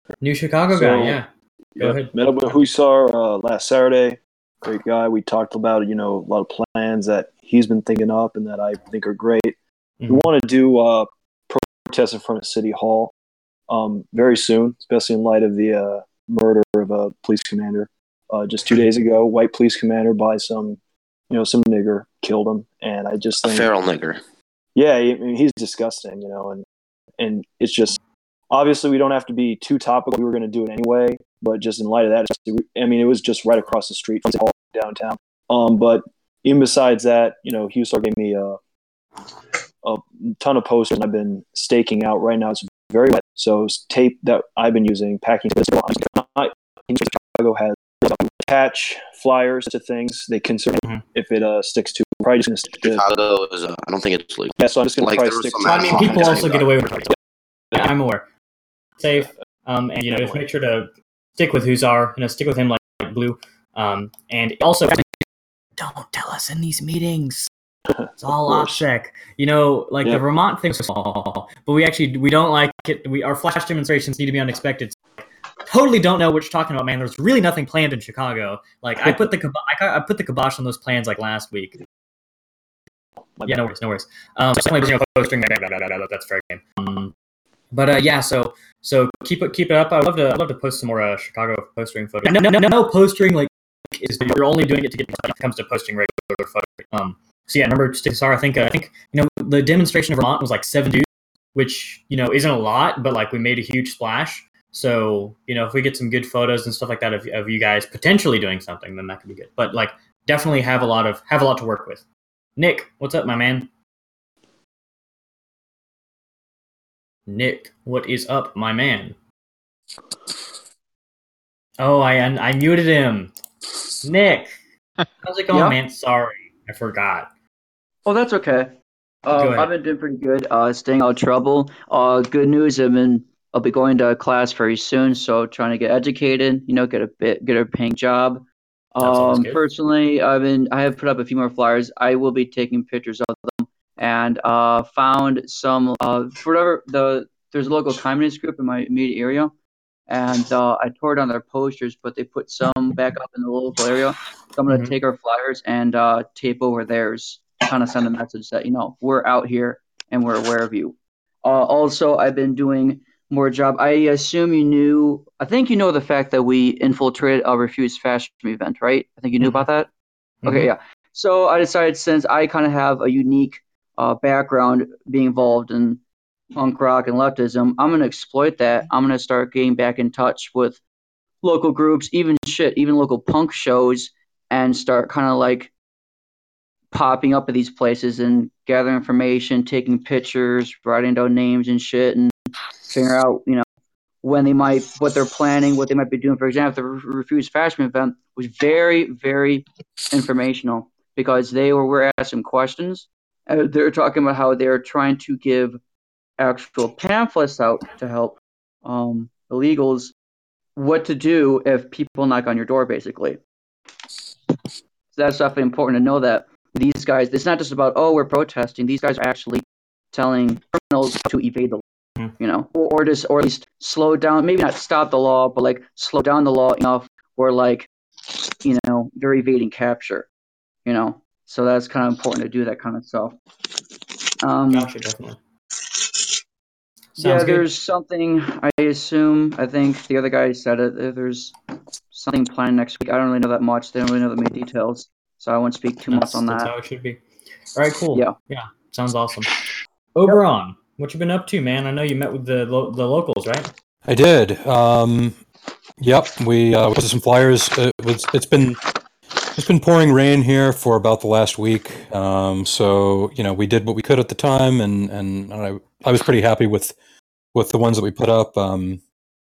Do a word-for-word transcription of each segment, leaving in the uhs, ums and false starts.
New Chicago So, guy, yeah. Go yeah, ahead. met up with Hussar uh, last Saturday. Great guy. We talked about, you know, a lot of plans that he's been thinking up and that I think are great. Mm-hmm. We want to do uh, protests in front of City Hall um, very soon, especially in light of the uh, murder of a police commander. Uh, just two days ago, white police commander by some, you know, some nigger killed him, and I just A think, feral nigger. yeah, I mean, he's disgusting, you know, and and it's just obviously we don't have to be too topical. We were going to do it anyway, but just in light of that, it's- I mean, it was just right across the street from City Hall downtown. Um, but even besides that, you know, Houston gave me a, a ton of posters. I've been staking out right now. It's very wet, so it's tape that I've been using, packing. Chicago has attach flyers to things. They can certainly, Mhm. if it uh, sticks to, probably just gonna stick to. Chicago is. Uh, I don't think it's legal. Yeah, so I'm just gonna Like, try there to was stick. some to I mean, Some people kind of also thing get about away with it. Yeah, I'm aware. Safe, um, and you know, just make sure to stick with Hussar. You know, stick with him like, like Blue. Um, and also, don't tell us in these meetings. It's all course. OPSEC. You know, like Yep. the Vermont thing's small, but we actually we don't like it. We our flash demonstrations need to be unexpected. Totally don't know what you're talking about, man. There's really nothing planned in Chicago. Like I put the kibo- I, got- I put the kibosh on those plans like last week. Yeah, no worries, no worries. Um, so definitely, you know, posting that's fair game. Um, but uh, yeah, so so keep it keep it up. I love to I love to post some more uh, Chicago postering photos. No, no, no, no, postering like is you're only doing it to get when it comes to posting regular photos. Um, so yeah, remember, Star. I think uh, I think you know the demonstration of Vermont was like seven dudes, which you know isn't a lot, but like we made a huge splash. So you know if we get some good photos and stuff like that of, of you guys potentially doing something, then that could be good. But like definitely have a lot of have a lot to work with. Nick, what's up, my man? Nick, what is up, my man? Oh, I I muted him. Nick, how's it going, Yeah? man? Sorry, I forgot. Oh, that's okay. Go Um, ahead. I've been doing pretty good. Uh, staying out of trouble. Uh, good news. I've been. I'll be going to class very soon. So trying to get educated. You know, get a bit, get a paying job. That's always Um, good. personally, I've been. I have put up a few more flyers. I will be taking pictures of them and uh, found some. Uh, for whatever the there's a local communist group in my immediate area, and uh, I tore down their posters, but they put some back up in the local area. So I'm gonna Mhm. take our flyers and uh, tape over theirs, kind of send a message that you know we're out here and we're aware of you. Uh, also, I've been doing more job. I assume you knew. I think you know the fact that we infiltrated a Refuse Fashion event, right? I think you knew Mhm. about that. Mhm. Okay, yeah. So I decided since I kind of have a unique uh, background being involved in punk rock and leftism, I'm gonna exploit that. I'm gonna start getting back in touch with local groups, even shit, even local punk shows, and start kind of like popping up at these places and gathering information, taking pictures, writing down names and shit, and figure out, you know, when they might, what they're planning, what they might be doing. For example, the Re- Refuse Fashion event was very, very informational because they were, were asked some questions. Uh, they were talking about how they're trying to give actual pamphlets out to help um, illegals what to do if people knock on your door, basically. So that's definitely important to know that these guys, it's not just about, oh, we're protesting. These guys are actually telling criminals to evade the law, you know, or, or just, or at least slow down, maybe not stop the law, but like slow down the law enough where like, you know, they're evading capture, you know. So that's kind of important to do that kind of stuff. Um, Gotcha, definitely. Sounds yeah, good. there's something, I assume, I think the other guy said it, there's something planned next week. I don't really know that much. They don't really know the main details. So I won't speak too That's much on that's that. how it should be. All right, cool. Yeah. Yeah, sounds awesome. Oberon, what you been up to, man? I know you met with the lo- the locals, right? I did. Um, yep, we uh, posted some flyers. It was, it's been it's been pouring rain here for about the last week. Um, so you know, we did what we could at the time, and and I I was pretty happy with with the ones that we put up. Um,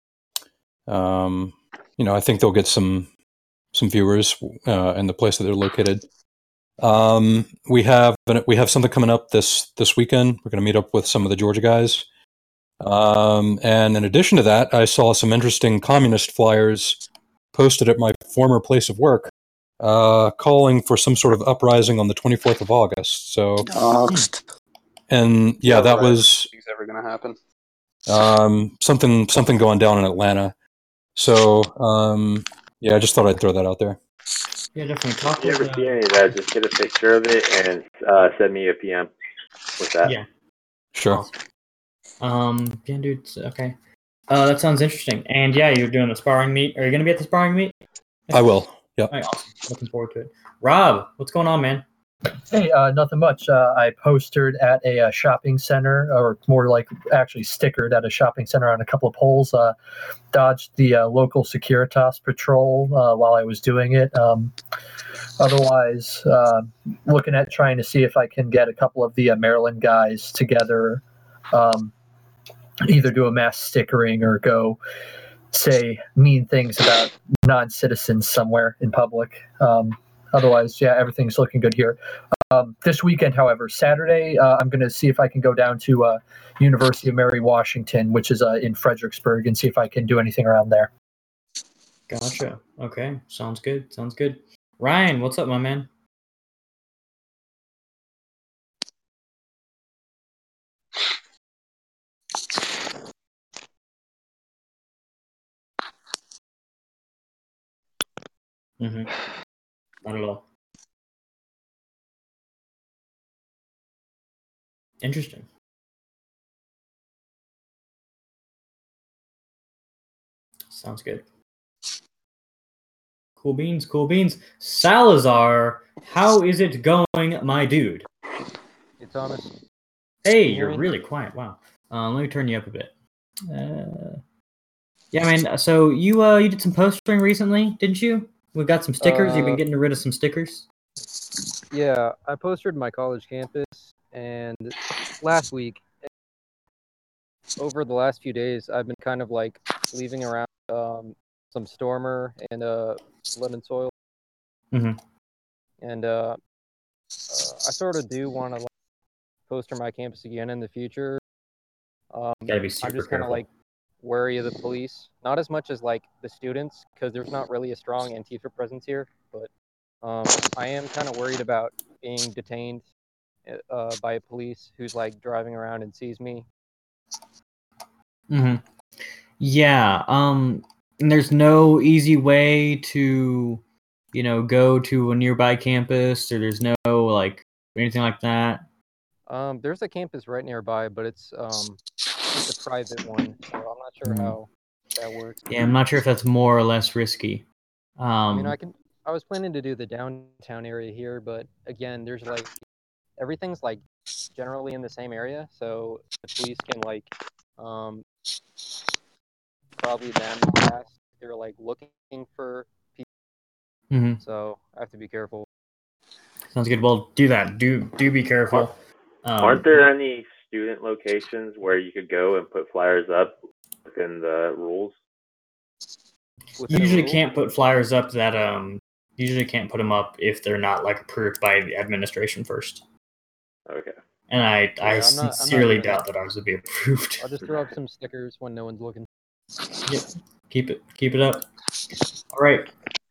um, you know, I think they'll get some some viewers uh, in the place that they're located. Um, we have we have something coming up this this weekend. We're going to meet up with some of the Georgia guys. Um, and in addition to that, I saw some interesting communist flyers posted at my former place of work, uh, calling for some sort of uprising on the twenty-fourth of August. So, Doxed. and yeah, that right. was Nothing's ever gonna happen. Um, something something going down in Atlanta. So um, yeah, I just thought I'd throw that out there. Yeah, definitely. Talk If you with, ever uh, see any of that, just get a picture of it and uh, send me a P M with that. Yeah. Sure. Awesome. Um, yeah, dude. Okay. Uh, that sounds interesting. And yeah, you're doing the sparring meet. Are you gonna be at the sparring meet? I will. Yep. All right, awesome. Looking forward to it. Rob, what's going on, man? Hey, uh, nothing much. Uh, I postered at a, uh shopping center, or more like actually stickered at a shopping center on a couple of poles. Uh, dodged the uh, local Securitas patrol uh, while I was doing it. Um, otherwise, uh, looking at trying to see if I can get a couple of the uh, Maryland guys together, um, either do a mass stickering or go say mean things about non-citizens somewhere in public. Um, otherwise, yeah, everything's looking good here. Um, this weekend, however, Saturday, uh, I'm going to see if I can go down to uh, University of Mary Washington, which is uh, in Fredericksburg, and see if I can do anything around there. Gotcha. Okay, sounds good. Sounds good. Ryan, what's up, my man? Mm-hmm. Not at all. Interesting. Sounds good. Cool beans, cool beans. Salazar, how is it going, my dude? Hey, Thomas. Hey, Can you hear you're me? really quiet. Wow. Um, let me turn you up a bit. Uh, yeah, man. So you uh you did some postering recently, didn't you? We've got some stickers. You've been Uh, getting rid of some stickers. Yeah, I posted my college campus, and last week, over the last few days, I've been kind of like leaving around um, some Stormer and uh, Blood and Soil, Mhm. and uh, uh, I sort of do want to like, poster my campus again in the future. Um, Gotta be I'm super just kind of careful. like wary of the police, not as much as like the students, because there's not really a strong Antifa presence here, but um, I am kind of worried about being detained uh, by a police who's like driving around and sees me. hmm Yeah. Um. And there's no easy way to, you know, go to a nearby campus, or there's no like anything like that. Um, there's a campus right nearby, but it's um, it's a private one, so I'm not sure Mhm. how that works. Yeah, I'm not sure if that's more or less risky. Um. I mean, I can. I was planning to do the downtown area here, but again, there's like everything's like generally in the same area, so the police can like um, probably them ask they're like looking for people, mhm. so I have to be careful. Sounds good. Well, do that. Do do be careful. Um, Aren't there any student locations where you could go and put flyers up within the rules? you Within the usually rules? can't put flyers up that um usually can't put them up if they're not like approved by the administration first. Okay. And I I Yeah, I'm not. I'm not sincerely doing doubt that. that ours would be approved. I'll just throw up some stickers when no one's looking. Yep. Keep it keep it up. All right.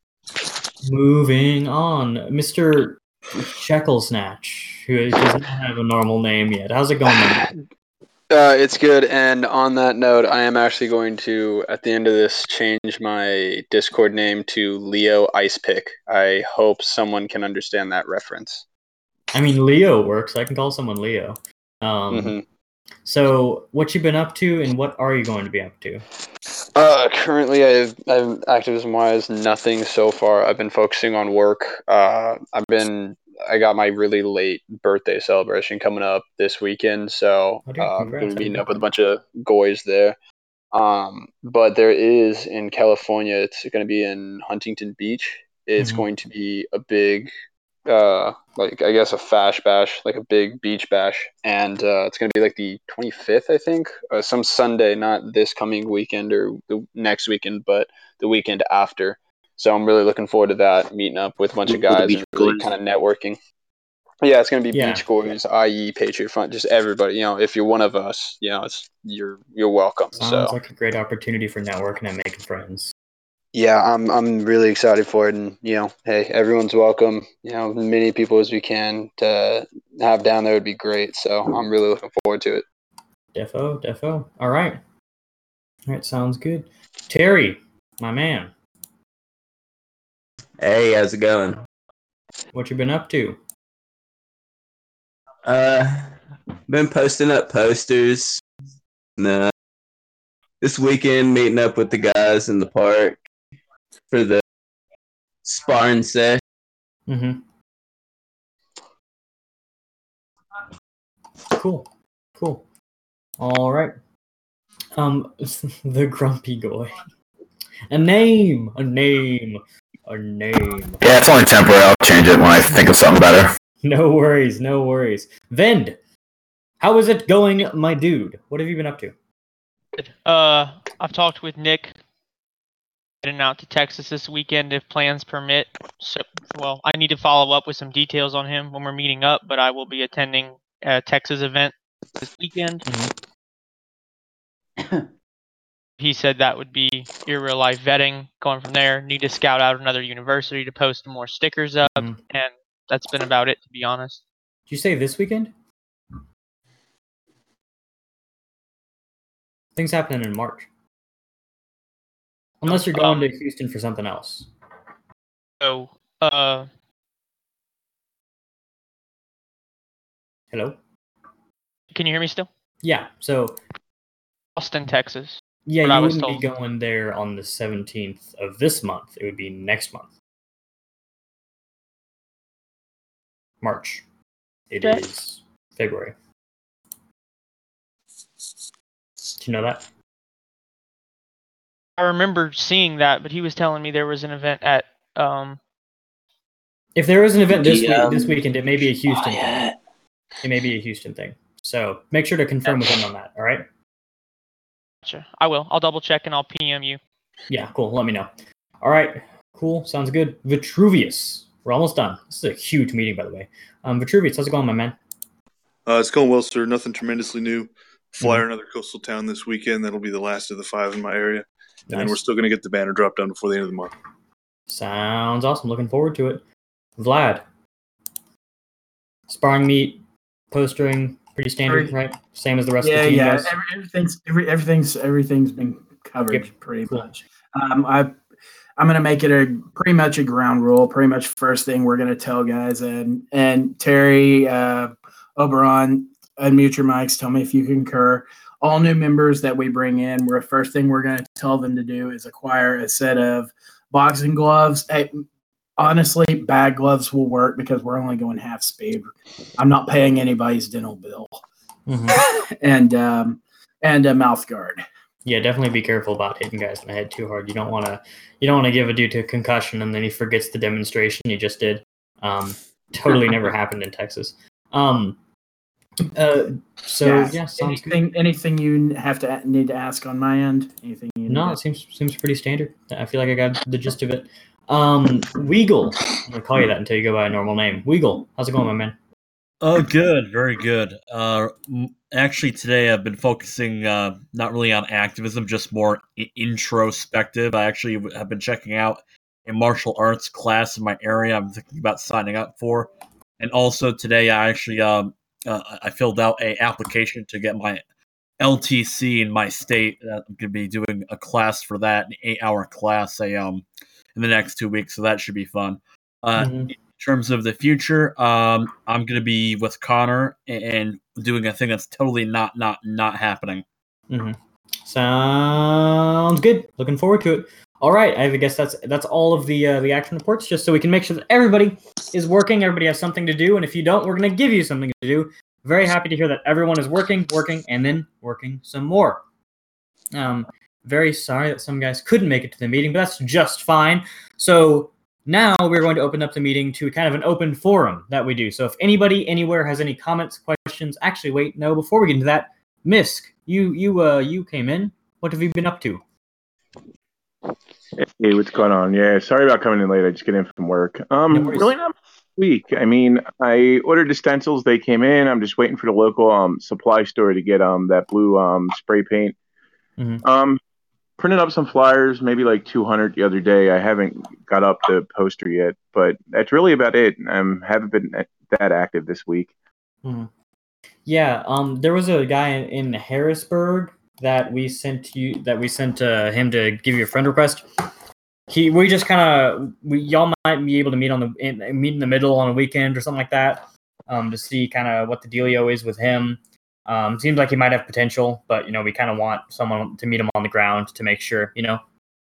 Moving on, Mister Shekel Snatch, who does not have a normal name yet. How's it going, man? Uh, it's good. And on that note, I am actually going to, at the end of this, change my Discord name to Leo Icepick. I hope someone can understand that reference. I mean, Leo works. I can call someone Leo. Um, hmm So, what you been up to, and what are you going to be up to? Uh, currently, I've, I've activism-wise nothing so far. I've been focusing on work. Uh, I've been, I got my really late birthday celebration coming up this weekend, so Oh, dude, uh, I'm congrats. going to be Happy meeting up with a birthday. bunch of goys there. Um, but there is in California, it's going to be in Huntington Beach. It's Mhm. going to be a big, uh, like I guess a fash bash, like a big beach bash, and uh, it's going to be like the twenty-fifth, I think, uh, some Sunday, not this coming weekend or the next weekend, but the weekend after. So I'm really looking forward to that, meeting up with a bunch of With the guys Beach and really Boys. kind of networking. Yeah, it's gonna be Yeah. Beach Boys, that is, Patriot Front, just everybody. You know, if you're one of us, you know, it's you're you're welcome. Sounds So like a great opportunity for networking and making friends. yeah, I'm I'm really excited for it, and you know, hey, everyone's welcome. You know, many people as we can to have down there would be great. So I'm really looking forward to it. Defo, defo. All right. All right, sounds good. Terry, my man, Hey, how's it going? what you been up to? Uh, been posting up posters. Nah, this weekend meeting up with the guys in the park for the sparring session. Mm-hmm. Cool, cool. All right. Um, the Grumpy Goy. A name, a name, a name. Yeah, it's only temporary. I'll change it when I think of something better. No worries, no worries. Vend, how is it going, my dude? What have you been up to? Uh, I've talked with Nick. Heading out to Texas this weekend if plans permit. So, well, I need to follow up with some details on him when we're meeting up, but I will be attending a Texas event this weekend. Mm-hmm. He said that would be your real life vetting. Going from there, need to scout out another university to post more stickers up, Mm-hmm. and that's been about it, to be honest. Did you say this weekend? Things happening in March. Unless you're going Um, to Houston for something else. So, uh, Hello? can you hear me still? Yeah, so Austin, Texas. yeah, what I you was wouldn't be told. going there on the seventeenth of this month. It would be next month. March. It Okay. is February. Do you know that? I remember seeing that, but he was telling me there was an event at um. If there is an event this The, week, um, this weekend, it may be a Houston thing. Quiet. It may be a Houston thing. So make sure to confirm with him on that. All right? Gotcha. I will. I'll double check and I'll P M you. Yeah, cool. Let me know. All right. Cool. Sounds good. Vitruvius. We're almost done. This is a huge meeting, by the way. Um, Vitruvius, how's it going, my man? Uh, it's going well, sir. Nothing tremendously new. Fly Mhm. another coastal town this weekend. That'll be the last of the five in my area. And then Nice. we're still going to get the banner dropped down before the end of the month. Sounds awesome. Looking forward to it. Vlad. Sparring meet, postering, pretty standard, Very- right? Same as the rest yeah, of the team yeah. does. Every, everything's every, everything's everything's been covered Yep. pretty Cool. much. Um, I I'm gonna make it a pretty much a ground rule. Pretty much first thing we're gonna tell guys and and Terry, uh, Oberon, unmute your mics. Tell me if you concur. All new members that we bring in, we're first thing we're gonna tell them to do is acquire a set of boxing gloves. Hey, honestly, bag gloves will work because we're only going half speed. I'm not paying anybody's dental bill. Mhm. and um, and a mouth guard. Yeah, definitely be careful about hitting guys in the head too hard. You don't want to, you don't want to give a dude to a concussion and then he forgets the demonstration he just did. Um, totally never happened in Texas. Um, uh, so yeah, sounds good. anything, anything you have to need to ask on my end? Anything you No, need it seems seems pretty standard. I feel like I got the gist of it. Um, Weagle, I'm gonna call you that until you go by a normal name. Weagle, how's it going, my man? Oh, good, very good. Uh, m- actually, today I've been focusing uh, not really on activism, just more I- introspective. I actually w- have been checking out a martial arts class in my area. I'm thinking about signing up for, and also today I actually um, uh, I filled out a application to get my L T C in my state. Uh, I'm gonna be doing a class for that, an eight-hour class, a um, in the next two weeks. So that should be fun. Uh, Mhm. In terms of the future, um, I'm gonna be with Connor and doing a thing that's totally not not not happening. Mm-hmm. Sounds good. Looking forward to it. All right, I guess that's that's all of the uh, the action reports, just so we can make sure that everybody is working. Everybody has something to do, and if you don't, we're gonna give you something to do. Very happy to hear that everyone is working, working, and then working some more. Um, very sorry that some guys couldn't make it to the meeting, but that's just fine. So now we're going to open up the meeting to kind of an open forum that we do. So if anybody anywhere has any comments, questions, actually, wait, no, before we get into that, Misk, you you uh you came in. What have you been up to? Hey, what's going on? Yeah, sorry about coming in late. I just get in from work. Um, No worries. really not much this week. I mean, I ordered the stencils. They came in. I'm just waiting for the local um supply store to get um that blue um spray paint. Mhm. Um, printed up some flyers, maybe like two hundred the other day. I haven't got up the poster yet, but that's really about it. I um, haven't been that active this week. Mhm. Yeah, um, there was a guy in, in Harrisburg that we sent you that we sent uh, him to give you a friend request. He, we just kind of, we y'all might be able to meet on the in, meet in the middle on a weekend or something like that, um, to see kind of what the dealio is with him. Um, seems like he might have potential, but you know, we kind of want someone to meet him on the ground to make sure, you know.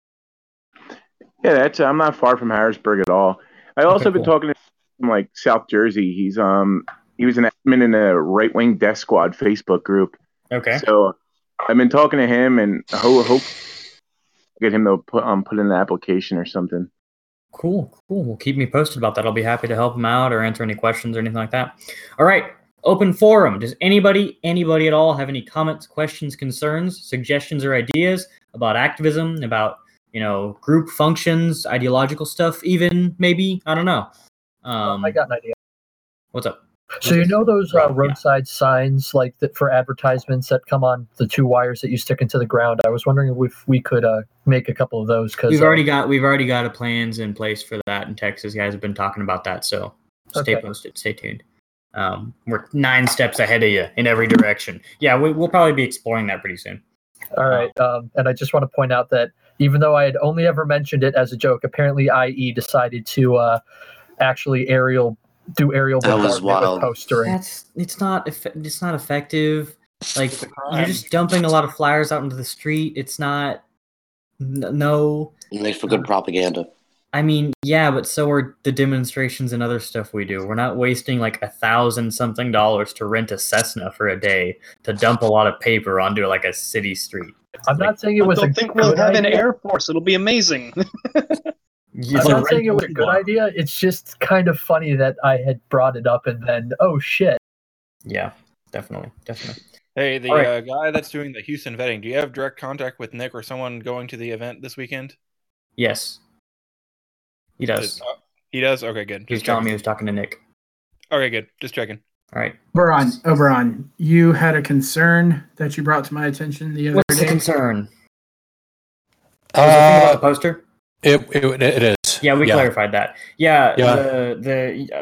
Yeah, that's. I'm not far from Harrisburg at all. I also Okay, been cool. talking to from like South Jersey. He's um he was an admin in a right wing death squad Facebook group. Okay. So I've been talking to him and I hope, hope get him to put um put in an application or something. Cool, cool. Well, keep me posted about that. I'll be happy to help him out or answer any questions or anything like that. All right. Open forum. Does anybody, anybody at all have any comments, questions, concerns, suggestions, or ideas about activism, about, you know, group functions, ideological stuff, even maybe? I don't know. Um, I got an idea. What's up? So you know those uh, roadside signs like that for advertisements that come on the two wires that you stick into the ground? I was wondering if we could uh, make a couple of those because We've uh, already got we've already got a plans in place for that in Texas. You guys have been talking about that, so stay Okay. posted, stay tuned. Um, we're nine steps ahead of you in every direction. Yeah, we, we'll probably be exploring that pretty soon. All right, um, and I just want to point out that even though I had only ever mentioned it as a joke, apparently I E decided to uh, actually aerial do aerial That was bombardment wild. with postering. That's it's not eff- it's not effective. Like you're just dumping a lot of flyers out into the street. It's not n- no. It makes for good propaganda. I mean, yeah, but so are the demonstrations and other stuff we do. We're not wasting like a thousand something dollars to rent a Cessna for a day to dump a lot of paper onto like a city street. I'm not saying it was I a don't think we'll good have an idea. Air Force. It'll be amazing. Yeah, I'm so not saying it was a rent- good idea. It's just kind of funny that I had brought it up and then, oh shit. Yeah, definitely, definitely. Hey, the All right. uh, guy that's doing the Houston vetting, do you have direct contact with Nick or someone going to the event this weekend? Yes, he does. Is- uh, he does? Okay, good. He's Just telling me he checking. was talking to Nick. Okay, good. Just checking. All right. Oberon, Oberon, you had a concern that you brought to my attention the other What's day. the concern? Was the thing about the poster? It, it it is. Yeah, we Yeah. clarified that. Yeah, Yeah. the the